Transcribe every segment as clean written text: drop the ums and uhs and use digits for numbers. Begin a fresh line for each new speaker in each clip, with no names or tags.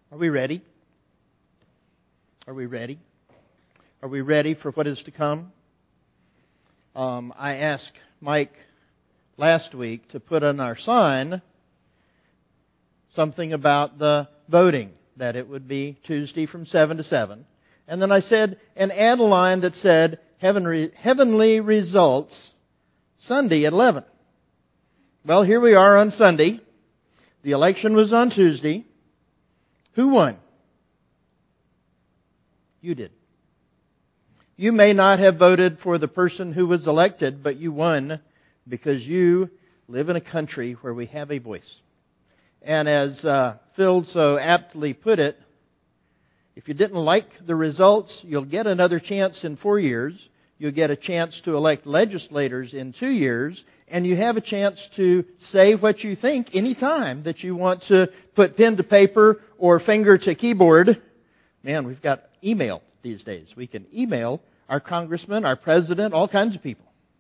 Are we ready? Are we ready? Are we ready for what is to come? I asked Mike last week to put on our sign something about the voting, that it would be Tuesday from 7 to 7. And then I said, and add a line that said, heavenly results Sunday at 11. Well, here we are on Sunday. The election was on Tuesday. Who won? You did. You may not have voted for the person who was elected, but you won because you live in a country where we have a voice. And as Phil so aptly put it, if you didn't like the results, you'll get another chance in 4 years. You'll get a chance to elect legislators in 2 years. And you have a chance to say what you think any time that you want to put pen to paper or finger to keyboard. Man, we've got email these days. We can email our congressman, our president, all kinds of people.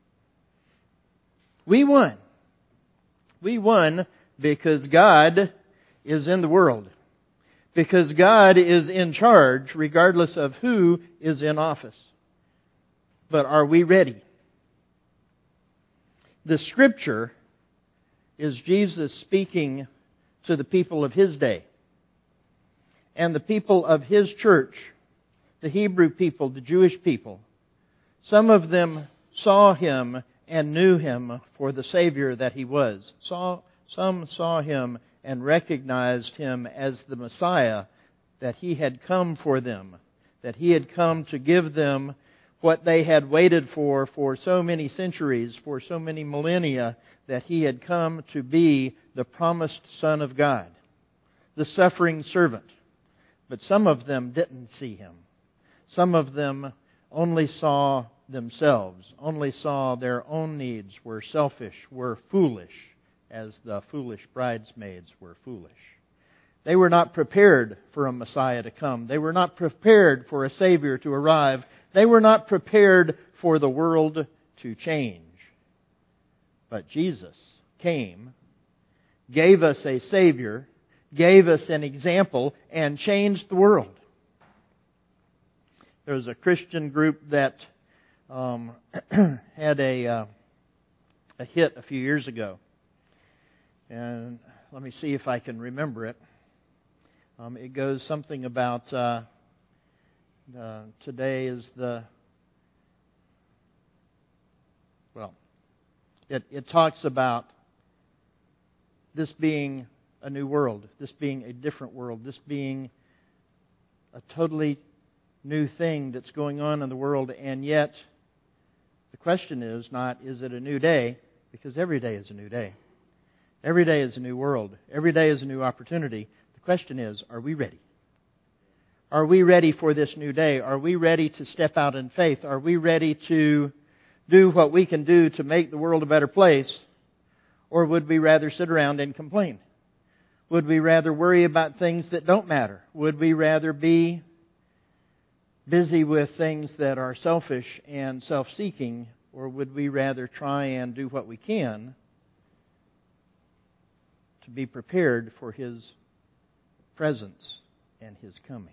We won. We won because God is in the world. Because God is in charge regardless of who is in office. But are we ready? The Scripture is Jesus speaking to the people of His day. And the people of His church, the Hebrew people, the Jewish people, some of them saw Him and knew Him for the Savior that He was. Some saw Him and recognized Him as the Messiah, that He had come for them, that He had come to give them what they had waited for so many centuries, for so many millennia, that He had come to be the promised Son of God, the suffering servant. But some of them didn't see Him. Some of them only saw themselves, only saw their own needs, were selfish, were foolish, as the foolish bridesmaids were foolish. They were not prepared for a Messiah to come. They were not prepared for a Savior to arrive. They were not prepared for the world to change. But Jesus came, gave us a Savior, gave us an example, and changed the world. There was a Christian group that had a hit a few years ago. And let me see if I can remember it. It goes something about today is the, well, it talks about this being a new world, this being a different world, this being a totally new thing that's going on in the world, and yet the question is not, is it a new day? Because every day is a new day. Every day is a new world. Every day is a new opportunity. The question is, are we ready? Are we ready for this new day? Are we ready to step out in faith? Are we ready to do what we can do to make the world a better place? Or would we rather sit around and complain? Would we rather worry about things that don't matter? Would we rather be busy with things that are selfish and self-seeking? Or would we rather try and do what we can to be prepared for His presence and His coming?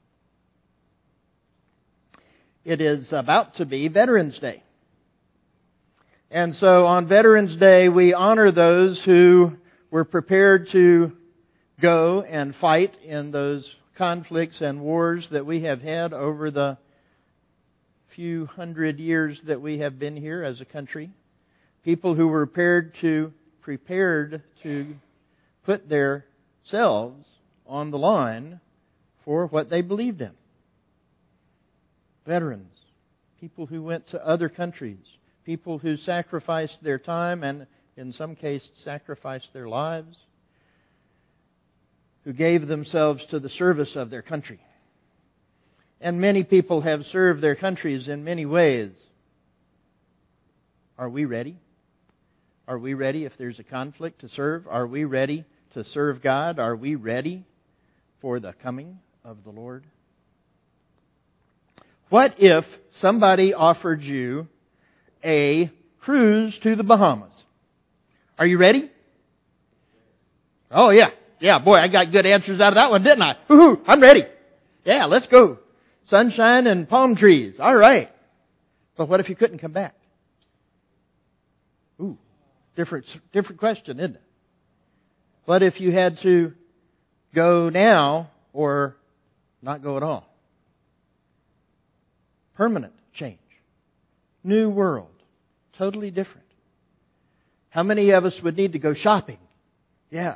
It is about to be Veterans Day. And so on Veterans Day, we honor those who were prepared to go and fight in those conflicts and wars that we have had over the few hundred years that we have been here as a country. People who were prepared to put their selves on the line for what they believed in. Veterans, people who went to other countries, people who sacrificed their time and in some cases sacrificed their lives, who gave themselves to the service of their country. And many people have served their countries in many ways. Are we ready? Are we ready if there's a conflict to serve? Are we ready to serve God? Are we ready for the coming of the Lord? What if somebody offered you a cruise to the Bahamas? Are you ready? Oh yeah. Yeah, boy, I got good answers out of that one, didn't I? Woohoo, I'm ready. Yeah, let's go. Sunshine and palm trees. All right. But what if you couldn't come back? Ooh, different question, isn't it? What if you had to go now or not go at all? Permanent change. New world. Totally different. How many of us would need to go shopping? Yeah.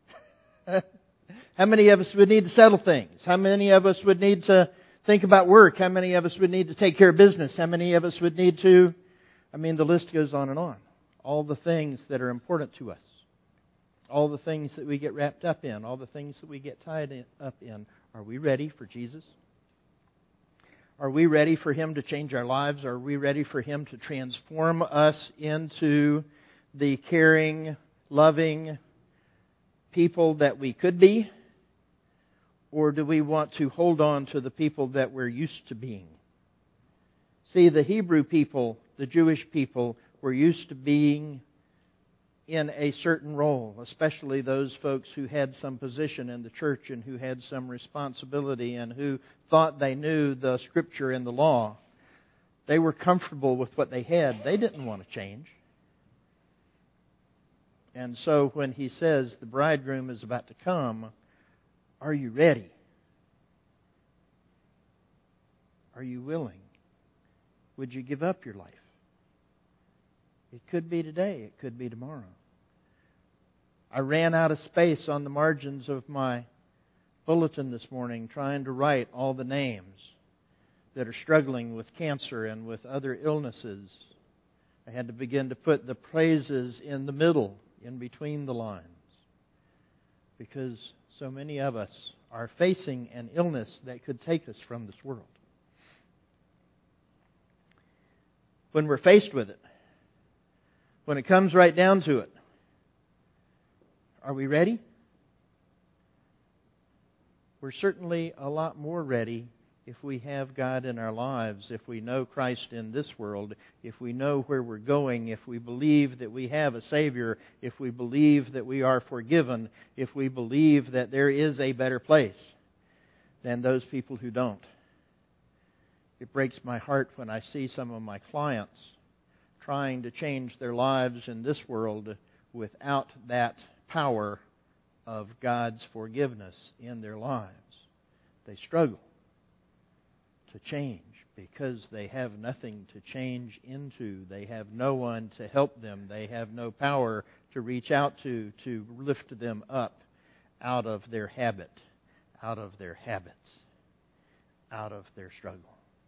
How many of us would need to settle things? How many of us would need to think about work? How many of us would need to take care of business? How many of us would need to... the list goes on and on. All the things that are important to us. All the things that we get wrapped up in. All the things that we get tied up in. Are we ready for Jesus? Are we ready for Him to change our lives? Are we ready for Him to transform us into the caring, loving people that we could be? Or do we want to hold on to the people that we're used to being? See, the Hebrew people, the Jewish people, were used to being in a certain role, especially those folks who had some position in the church and who had some responsibility and who thought they knew the Scripture and the law. They were comfortable with what they had. They didn't want to change. And so when He says the bridegroom is about to come, are you ready? Are you willing? Would you give up your life? It could be today. It could be tomorrow. I ran out of space on the margins of my bulletin this morning trying to write all the names that are struggling with cancer and with other illnesses. I had to begin to put the praises in the middle, in between the lines, because so many of us are facing an illness that could take us from this world. When we're faced with it, when it comes right down to it, are we ready? We're certainly a lot more ready if we have God in our lives, if we know Christ in this world, if we know where we're going, if we believe that we have a Savior, if we believe that we are forgiven, if we believe that there is a better place than those people who don't. It breaks my heart when I see some of my clients trying to change their lives in this world without that power of God's forgiveness in their lives. They struggle to change because they have nothing to change into. They have no one to help them. They have no power to reach out to lift them up out of their habit, out of their habits, out of their struggle.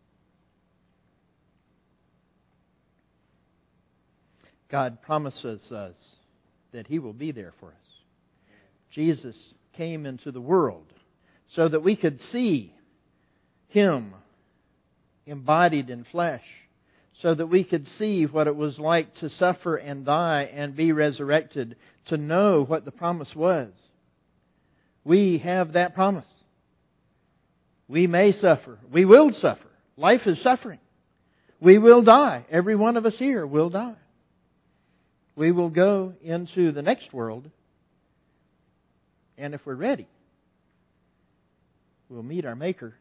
God promises us that He will be there for us. Jesus came into the world so that we could see Him embodied in flesh, so that we could see what it was like to suffer and die and be resurrected, to know what the promise was. We have that promise. We may suffer. We will suffer. Life is suffering. We will die. Every one of us here will die. We will go into the next world, and if we're ready, we'll meet our Maker,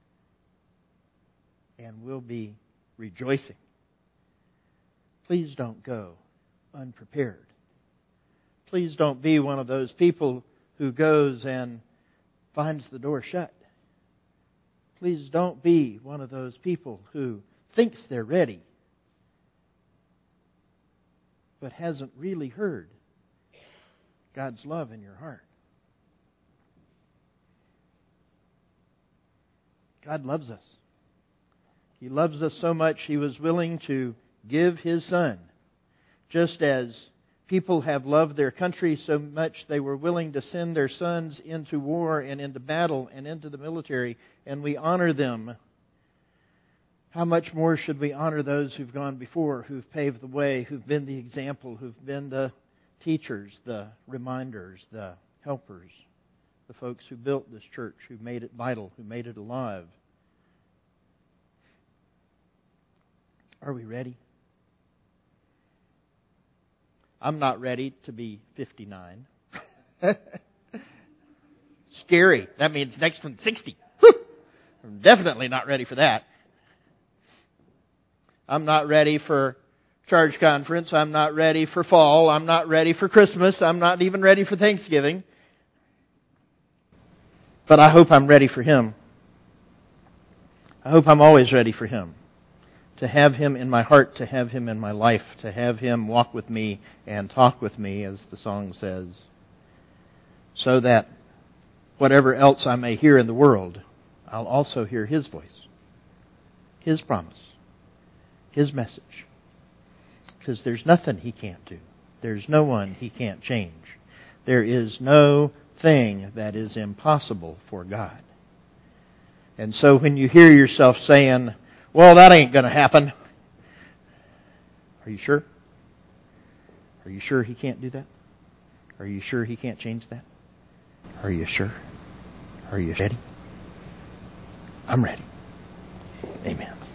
and we'll be rejoicing. Please don't go unprepared. Please don't be one of those people who goes and finds the door shut. Please don't be one of those people who thinks they're ready but hasn't really heard God's love in your heart. God loves us. He loves us so much He was willing to give His Son. Just as people have loved their country so much they were willing to send their sons into war and into battle and into the military, and we honor them. How much more should we honor those who've gone before, who've paved the way, who've been the example, who've been the teachers, the reminders, the helpers, the folks who built this church, who made it vital, who made it alive. Are we ready? I'm not ready to be 59. Scary. That means next one's 60. Whew. I'm definitely not ready for that. I'm not ready for charge conference. I'm not ready for fall. I'm not ready for Christmas. I'm not even ready for Thanksgiving. But I hope I'm ready for Him. I hope I'm always ready for Him. To have Him in my heart, to have Him in my life, to have Him walk with me and talk with me, as the song says, so that whatever else I may hear in the world, I'll also hear His voice, His promise, His message. Because there's nothing He can't do. There's no one He can't change. There is no thing that is impossible for God. And so when you hear yourself saying, well, that ain't going to happen, are you sure? Are you sure He can't do that? Are you sure He can't change that? Are you sure? Are you ready? I'm ready. Amen.